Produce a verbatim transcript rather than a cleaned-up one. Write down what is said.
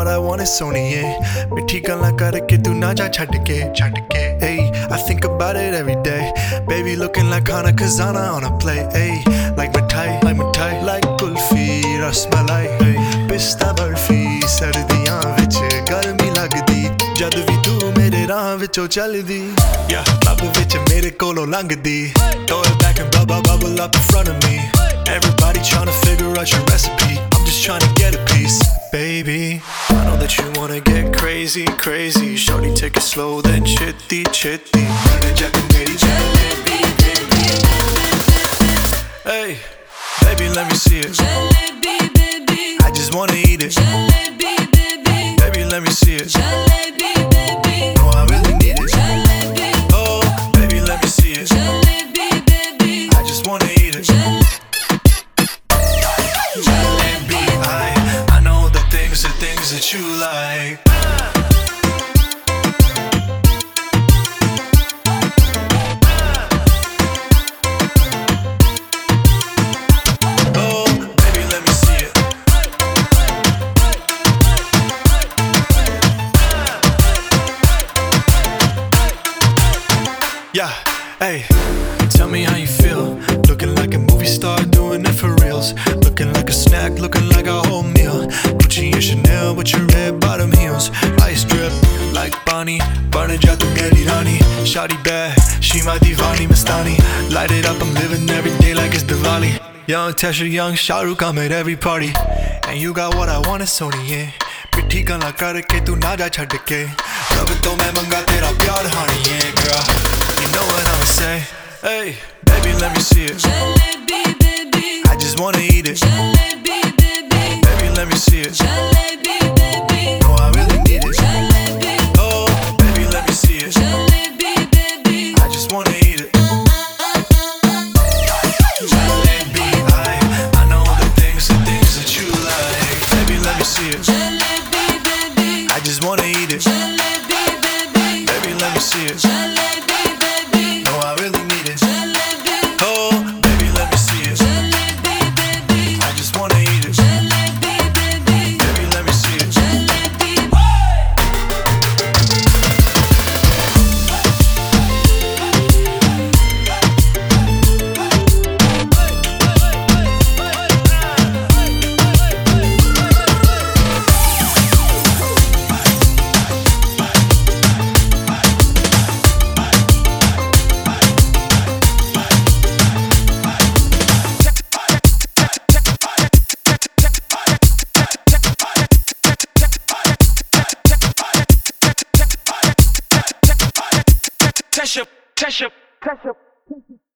what I want is सोनिए मिठी गल्लां करके तू ना जा छड्ड के छड्ड के hey I think about it every day baby looking like Hana Kazana on a play hey like mithai like mithai like kulfi rasmalai hey pista barfi sardiyan vich garmi lagdi jad vi tu mere raah vichon chaldi yeah club vich mere kolo langdi throw it back and bubble bubble up in front of me everybody trying to figure out your recipe I'm just trying to get a piece baby I know that you wanna get crazy crazy shorty take it slow then chitty chitty hey baby let me see it Jalebi baby I just wanna eat it Jalebi baby baby let me see it Jalebi baby oh I really need it Jalebi oh baby let me see it Jalebi baby I just wanna eat it Jalebi I I know the things the things that you like Yeah, hey, tell me how you feel looking like a movie star, doing it for reals looking like a snack, looking like a whole meal Gucci and Chanel with your red bottom heels Ice drip like Bonnie Burn ja tu meri rani Shawty bad, she my divani Mastani Light it up, I'm living every day like it's Diwali Young Tesha, young Shah Rukh, I'm at every party And you got what I want is सोनिए पिट्ठी गल्लां करके तू ना जा छड्ड के रब तो मैं मंगा तेरा प्यार हानिए girl You know what I'ma say Hey, baby let me see it Jalebi baby I just wanna eat it Jalebi baby Baby let me see it Jalebi baby oh I really need it Jalebi oh baby let me see it Jalebi baby I just wanna eat it Jalebi I I know the things the things that you like Baby let me see it Jalebi baby I just wanna eat it Jalebi baby Baby let me see it Jalebi baby oh I really need it Jalebi oh baby let me see it Jalebi baby I just wanna eat it Jalebi baby Baby let me see it Jalebi Tesha, Tesha, Tesha.